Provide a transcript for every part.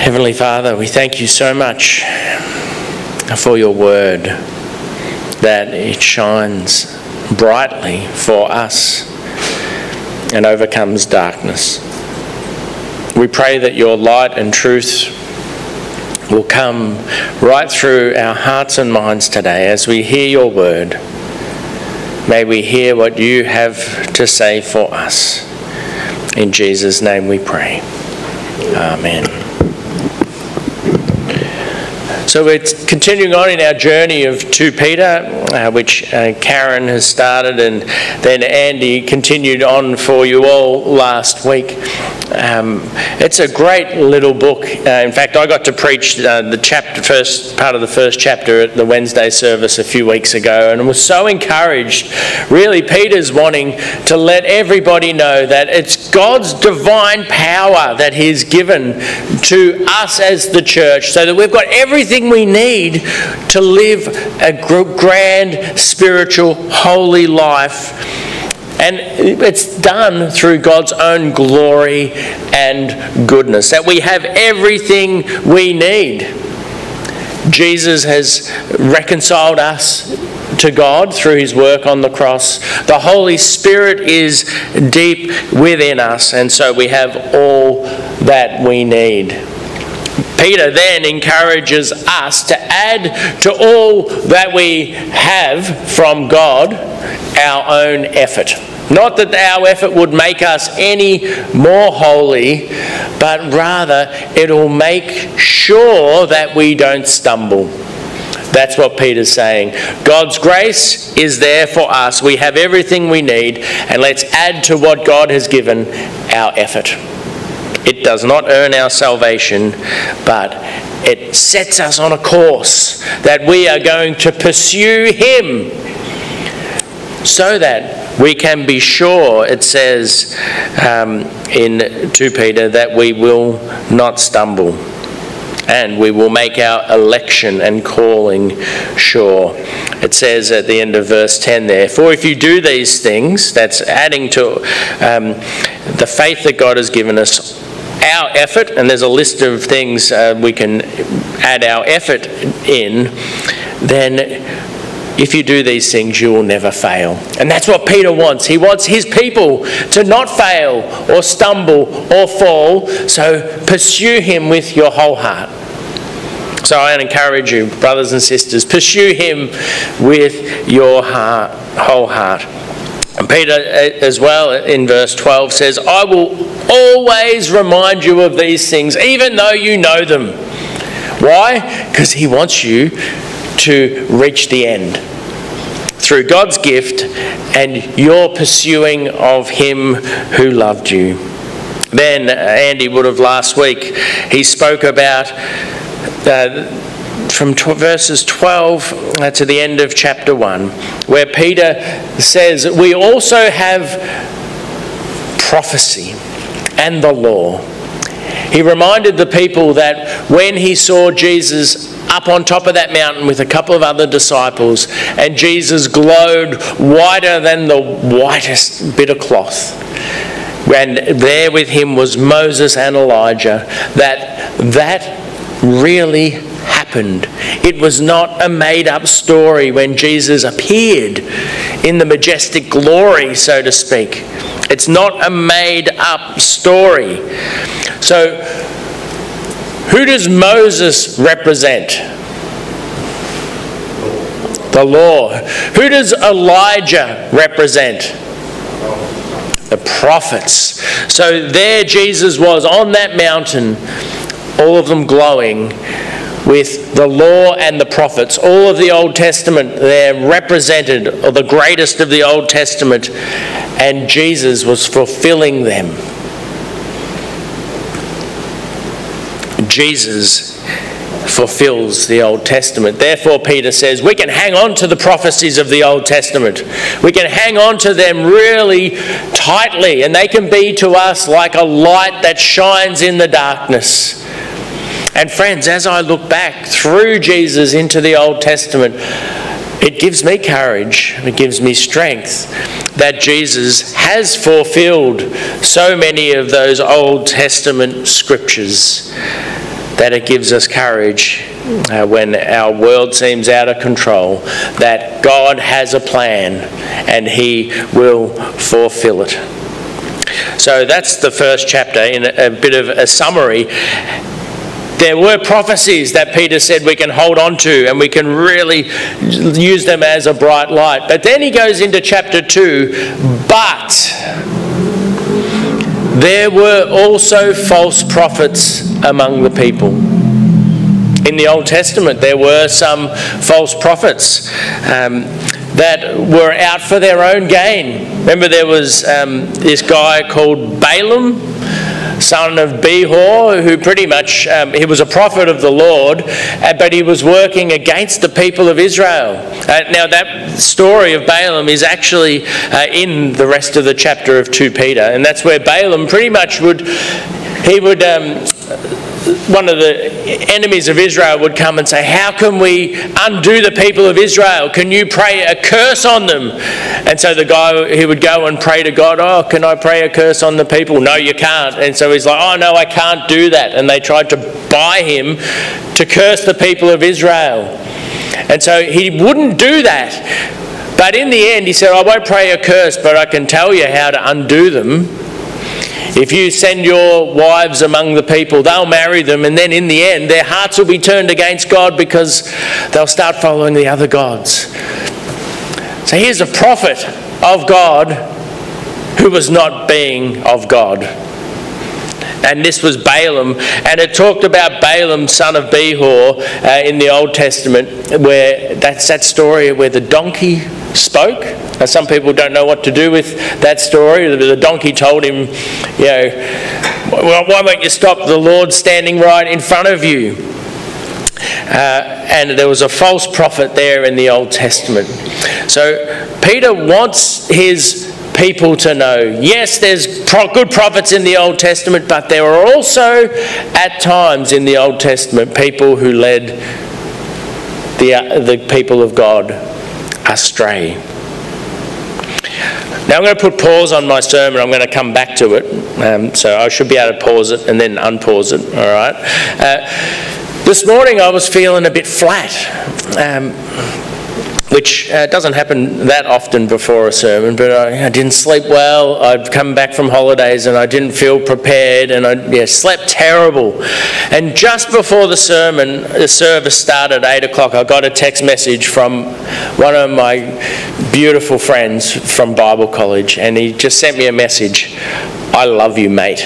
Heavenly Father, we thank you so much for your word, that it shines brightly for us and overcomes darkness. We pray that your light and truth will come right through our hearts and minds today as we hear your word. May we hear what you have to say for us. In Jesus' name we pray. Amen. So we're continuing on in our journey of 2 Peter, which Karen has started, and then Andy continued on for you all last week. It's a great little book. In fact, I got to preach the first part of the first chapter at the Wednesday service a few weeks ago, and was so encouraged. Really, Peter's wanting to let everybody know that it's God's divine power that He's given to us as the church, so that we've got everything we need to live a grand, spiritual, holy life. And it's done through God's own glory and goodness, that we have everything we need. Jesus has reconciled us to God through his work on the cross. The Holy Spirit is deep within us, and so we have all that we need. Peter then encourages us to add to all that we have from God our own effort. Not that our effort would make us any more holy, but rather it'll make sure that we don't stumble. That's what Peter's saying. God's grace is there for us. We have everything we need, and let's add to what God has given our effort. It does not earn our salvation, but it sets us on a course that we are going to pursue Him, so that we can be sure, it says in 2 Peter, that we will not stumble, and we will make our election and calling sure. It says at the end of verse 10 there, for if you do these things, that's adding to the faith that God has given us, our effort, and there's a list of things we can add our effort in, then if you do these things, you will never fail. And that's what Peter wants. He wants his people to not fail or stumble or fall, so pursue him with your whole heart. So I encourage you, brothers and sisters, pursue him with your whole heart. And Peter as well in verse 12 says, I will always remind you of these things, even though you know them. Why? Because he wants you to reach the end through God's gift and your pursuing of him who loved you. Then Andy would have last week, he spoke about from verses 12 to the end of chapter 1, where Peter says we also have prophecy and the law. He reminded the people that when he saw Jesus up on top of that mountain with a couple of other disciples, and Jesus glowed whiter than the whitest bit of cloth, and there with him was Moses and Elijah, that really happened. It was not a made-up story when Jesus appeared in the majestic glory, so to speak. It's not a made-up story. So, who does Moses represent? The law. Who does Elijah represent? The prophets. So there Jesus was on that mountain, all of them glowing with the law and the prophets. All of the Old Testament there represented, or the greatest of the Old Testament, and Jesus was fulfilling them. Jesus fulfills the Old Testament. Therefore, Peter says, we can hang on to the prophecies of the Old Testament. We can hang on to them really tightly, and they can be to us like a light that shines in the darkness. And friends, as I look back through Jesus into the Old Testament, it gives me courage, it gives me strength that Jesus has fulfilled so many of those Old Testament scriptures, that it gives us courage when our world seems out of control, that God has a plan and He will fulfill it. So that's the first chapter in a bit of a summary. There were prophecies that Peter said we can hold on to and we can really use them as a bright light. But then he goes into chapter 2, but there were also false prophets among the people. In the Old Testament, there were some false prophets that were out for their own gain. Remember, there was this guy called Balaam, son of Behor, who pretty much, he was a prophet of the Lord, but he was working against the people of Israel. Now that story of Balaam is actually in the rest of the chapter of 2 Peter, and that's where Balaam pretty much one of the enemies of Israel would come and say, how can we undo the people of Israel? Can you pray a curse on them? And so the guy, he would go and pray to God, oh, can I pray a curse on the people? No, you can't. And so he's like, oh no, I can't do that. And they tried to buy him to curse the people of Israel. And so he wouldn't do that. But in the end, he said, I won't pray a curse, but I can tell you how to undo them. If you send your wives among the people, they'll marry them, and then in the end, their hearts will be turned against God because they'll start following the other gods. So here's a prophet of God who was not being of God. And this was Balaam, and it talked about Balaam, son of Behor, in the Old Testament, where that's that story where the donkey spoke. Now, some people don't know what to do with that story. The donkey told him, well, why won't you stop the Lord standing right in front of you? And there was a false prophet there in the Old Testament. So Peter wants his people to know, yes, there's good prophets in the Old Testament, but there are also at times in the Old Testament people who led the people of God astray. Now I'm going to put pause on my sermon. I'm going to come back to it. So I should be able to pause it and then unpause it. All right. This morning I was feeling a bit flat, which doesn't happen that often before a sermon, but I didn't sleep well. I'd come back from holidays and I didn't feel prepared, and I slept terrible. And just before the service started at 8 o'clock, I got a text message from one of my beautiful friends from Bible college, and he just sent me a message, I love you, mate.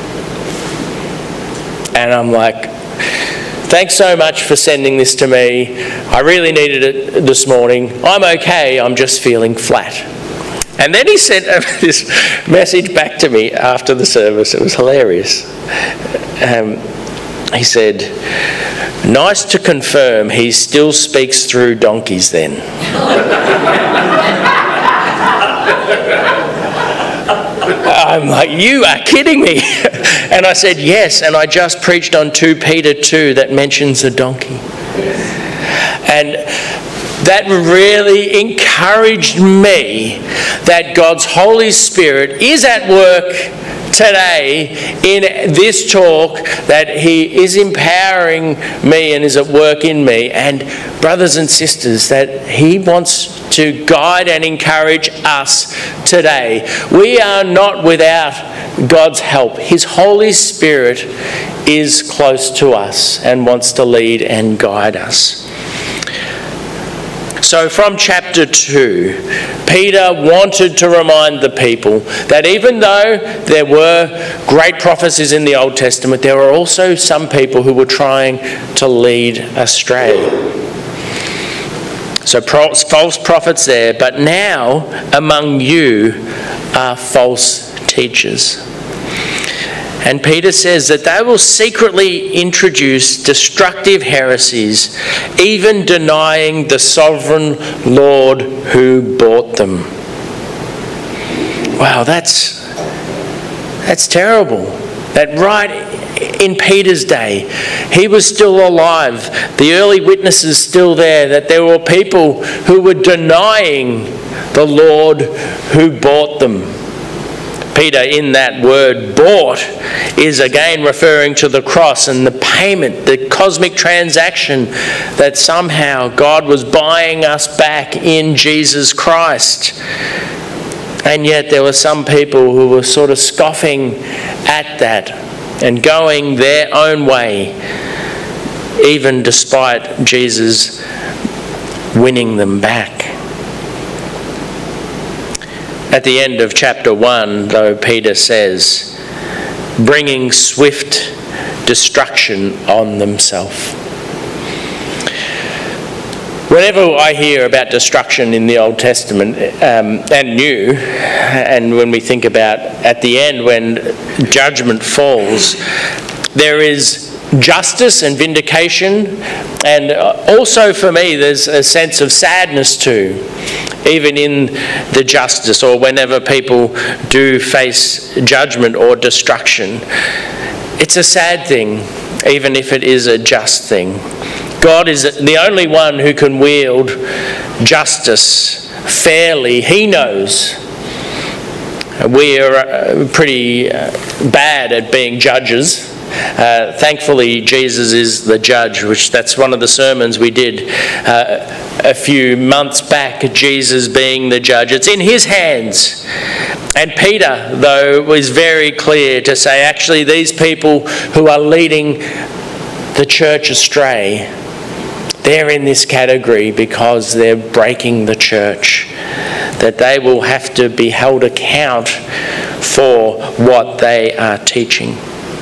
And I'm like, thanks so much for sending this to me. I really needed it this morning. I'm okay, I'm just feeling flat. And then he sent this message back to me after the service. It was hilarious. He said, nice to confirm he still speaks through donkeys then. I'm like, you are kidding me. And I said, yes, and I just preached on 2 Peter 2 that mentions a donkey. And that really encouraged me that God's Holy Spirit is at work today in this talk, that He is empowering me and is at work in me. And brothers and sisters, that He wants to guide and encourage us today. We are not without God's help. His Holy Spirit is close to us and wants to lead and guide us. So from chapter 2, Peter wanted to remind the people that even though there were great prophecies in the Old Testament, there were also some people who were trying to lead astray. So false prophets there, but now among you are false teachers. And Peter says that they will secretly introduce destructive heresies, even denying the sovereign Lord who bought them. Wow, that's terrible. That right in Peter's day, he was still alive. The early witnesses still there, that there were people who were denying the Lord who bought them. Peter, in that word bought, is again referring to the cross and the payment, the cosmic transaction that somehow God was buying us back in Jesus Christ. And yet there were some people who were sort of scoffing at that and going their own way, even despite Jesus winning them back. At the end of chapter 1, though, Peter says, bringing swift destruction on themselves. Whenever I hear about destruction in the Old Testament and New, and when we think about at the end when judgment falls, there is justice and vindication, and also for me there's a sense of sadness too, even in the justice or whenever people do face judgment or destruction. It's a sad thing, even if it is a just thing. God is the only one who can wield justice fairly. He knows. We're pretty bad at being judges. Thankfully, Jesus is the judge, that's one of the sermons we did a few months back, Jesus being the judge. It's in his hands. And Peter, though, was very clear to say, actually, these people who are leading the church astray, they're in this category because they're breaking the church, that they will have to be held account for what they are teaching.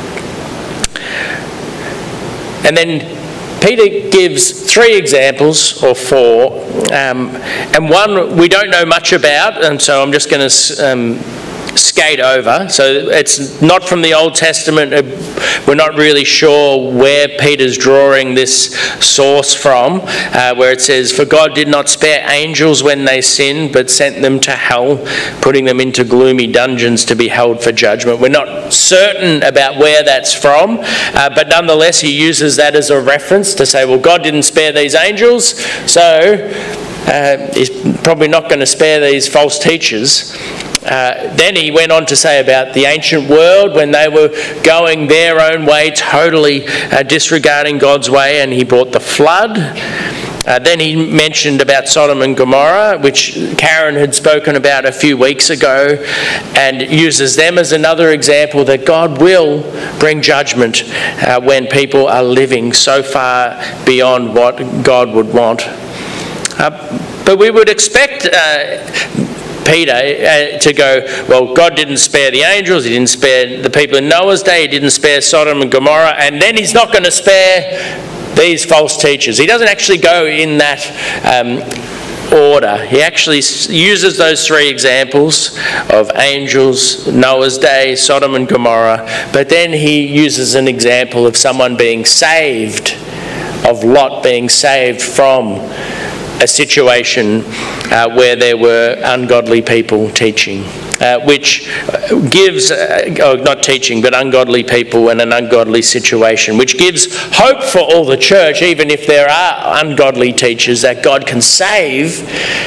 And then Peter gives 3 examples, or 4, and one we don't know much about, and so I'm just going to skate over. So it's not from the Old Testament. We're not really sure where Peter's drawing this source from, where it says, "For God did not spare angels when they sinned, but sent them to hell, putting them into gloomy dungeons to be held for judgment." We're not certain about where that's from, but nonetheless he uses that as a reference to say, well, God didn't spare these angels, so he's probably not going to spare these false teachers. Then he went on to say about the ancient world when they were going their own way, totally disregarding God's way, and he brought the flood. Then he mentioned about Sodom and Gomorrah, which Karen had spoken about a few weeks ago, and uses them as another example that God will bring judgment when people are living so far beyond what God would want. But we would expect Peter to go, well, God didn't spare the angels, he didn't spare the people in Noah's day, he didn't spare Sodom and Gomorrah, and then he's not going to spare these false teachers. He doesn't actually go in that order. He actually uses those 3 examples of angels, Noah's day, Sodom and Gomorrah, but then he uses an example of someone being saved, of Lot being saved from a situation where there were ungodly people teaching, which gives, not teaching, but ungodly people in an ungodly situation, which gives hope for all the church, even if there are ungodly teachers, that God can save.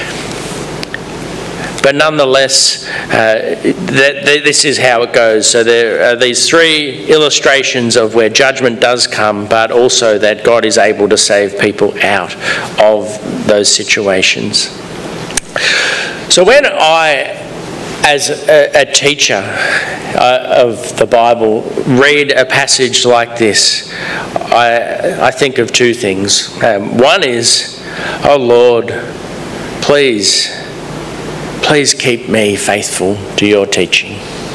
But nonetheless, this is how it goes. So there are these 3 illustrations of where judgment does come, but also that God is able to save people out of those situations. So when I, as a teacher of the Bible, read a passage like this, I think of 2 things. One is, oh Lord, please keep me faithful to your teaching.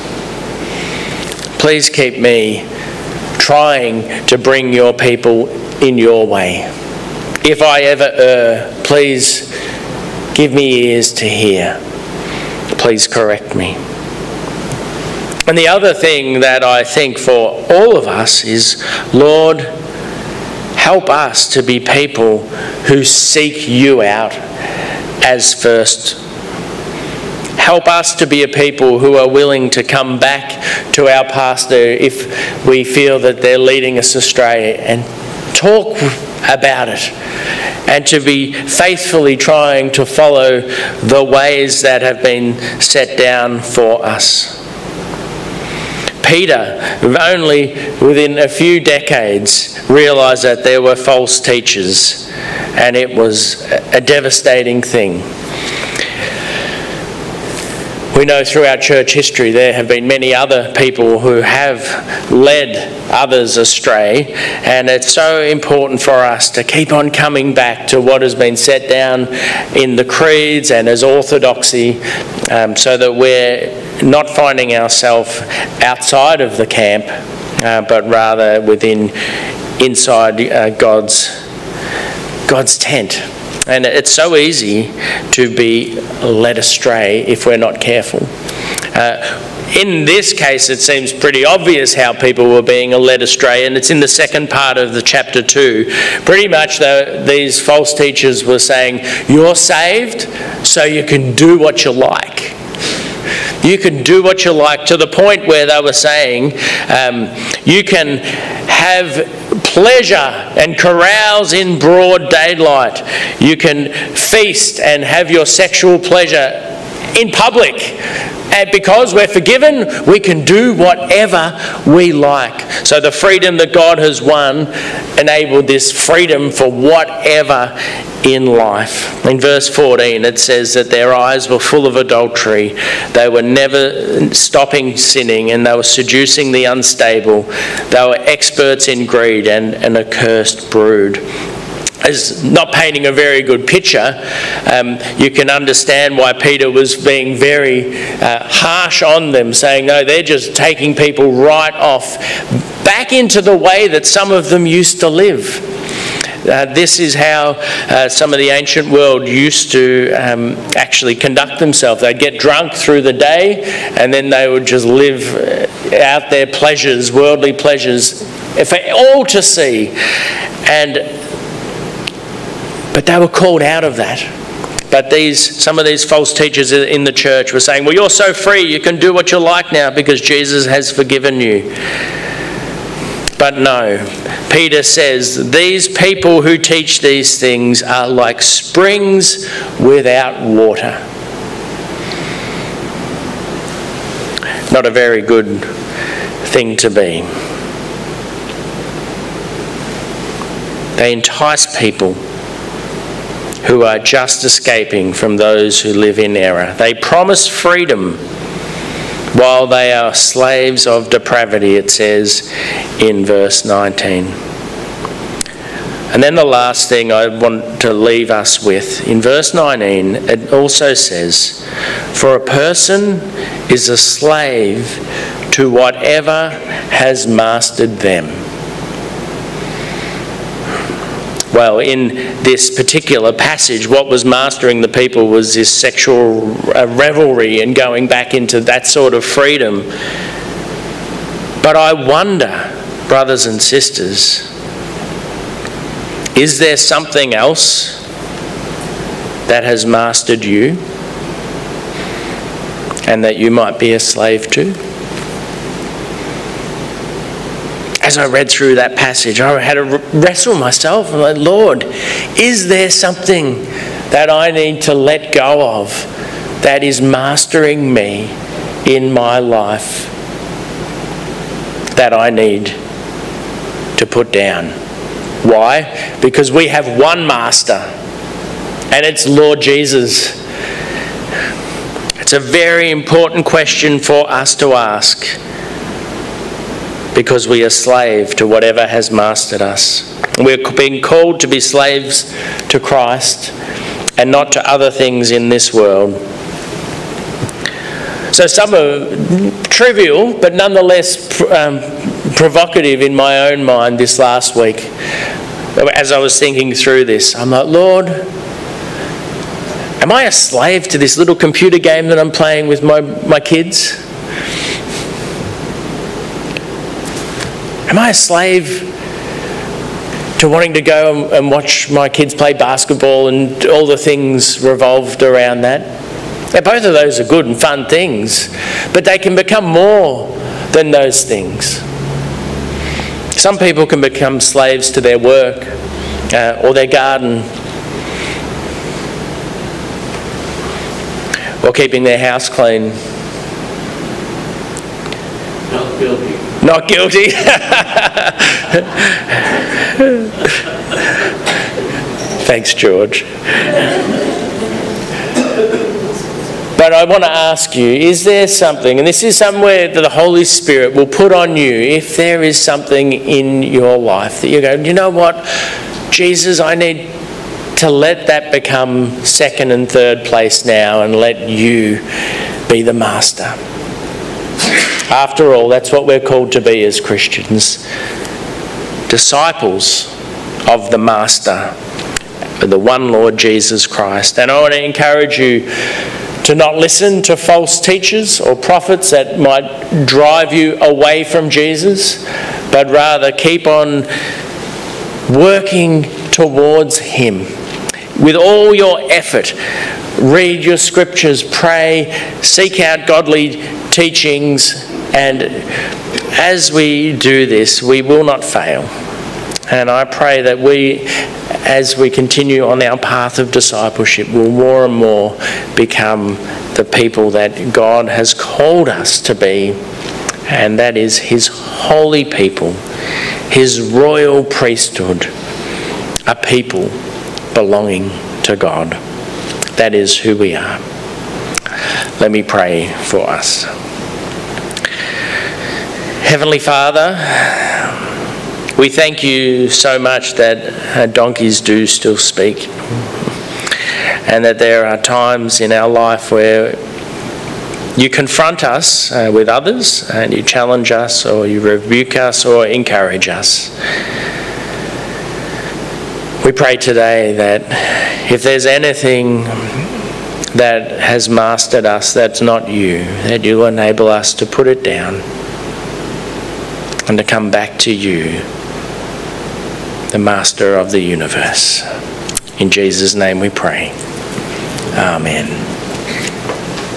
Please keep me trying to bring your people in your way. If I ever err, please give me ears to hear. Please correct me. And the other thing that I think for all of us is, Lord, help us to be people who seek you out as first. Help us to be a people who are willing to come back to our pastor if we feel that they're leading us astray and talk about it, and to be faithfully trying to follow the ways that have been set down for us. Peter, only within a few decades, realised that there were false teachers, and it was a devastating thing. We know through our church history there have been many other people who have led others astray, and it's so important for us to keep on coming back to what has been set down in the creeds and as orthodoxy, so that we're not finding ourselves outside of the camp, but rather inside God's tent. And it's so easy to be led astray if we're not careful. In this case, it seems pretty obvious how people were being led astray, and it's in the second part of the chapter 2. Pretty much, these false teachers were saying, you're saved, so you can do what you like. You can do what you like, to the point where they were saying, you can have pleasure and carouse in broad daylight. You can feast and have your sexual pleasure in public. And because we're forgiven, we can do whatever we like. So the freedom that God has won enabled this freedom for whatever in life. In verse 14 it says that their eyes were full of adultery. They were never stopping sinning, and they were seducing the unstable. They were experts in greed and an accursed brood. As not painting a very good picture, you can understand why Peter was being very harsh on them, saying, no, they're just taking people right off, back into the way that some of them used to live. This is how some of the ancient world used to actually conduct themselves. They'd get drunk through the day, and then they would just live out their pleasures, worldly pleasures, for all to see. But they were called out of that. But some of these false teachers in the church were saying, well, you're so free, you can do what you like now because Jesus has forgiven you. But no, Peter says, these people who teach these things are like springs without water. Not a very good thing to be. They entice people who are just escaping from those who live in error. They promise freedom while they are slaves of depravity, it says in verse 19. And then the last thing I want to leave us with, in verse 19, it also says, for a person is a slave to whatever has mastered them. Well, in this particular passage, what was mastering the people was this sexual revelry and going back into that sort of freedom. But I wonder, brothers and sisters, is there something else that has mastered you and that you might be a slave to? As I read through that passage, I had to wrestle myself. I'm like, Lord, is there something that I need to let go of that is mastering me in my life that I need to put down? Why? Because we have one master, and it's Lord Jesus. It's a very important question for us to ask, because we are slave to whatever has mastered us. We're being called to be slaves to Christ and not to other things in this world. So some are trivial, but nonetheless provocative in my own mind this last week. As I was thinking through this, I'm like, Lord, am I a slave to this little computer game that I'm playing with my kids? Am I a slave to wanting to go and watch my kids play basketball and all the things revolved around that? Now, both of those are good and fun things, but they can become more than those things. Some people can become slaves to their work or their garden, or keeping their house clean. Not guilty. Not guilty. Thanks, George. But I want to ask you, is there something, and this is somewhere that the Holy Spirit will put on you, if there is something in your life that you go, you know what, Jesus, I need to let that become second and third place now and let you be the master. After all, that's what we're called to be as Christians. Disciples of the Master, the one Lord Jesus Christ. And I want to encourage you to not listen to false teachers or prophets that might drive you away from Jesus, but rather keep on working towards Him. With all your effort, read your scriptures, pray, seek out godly teachings, and as we do this, we will not fail. And I pray that we, as we continue on our path of discipleship, will more and more become the people that God has called us to be, and that is His holy people, His royal priesthood, a people belonging to God. That is who we are. Let me pray for us. Heavenly Father, we thank you so much that donkeys do still speak, and that there are times in our life where you confront us with others, and you challenge us, or you rebuke us, or encourage us. We pray today that if there's anything that has mastered us that's not you, that you'll enable us to put it down and to come back to you, the Master of the universe. In Jesus' name we pray. Amen.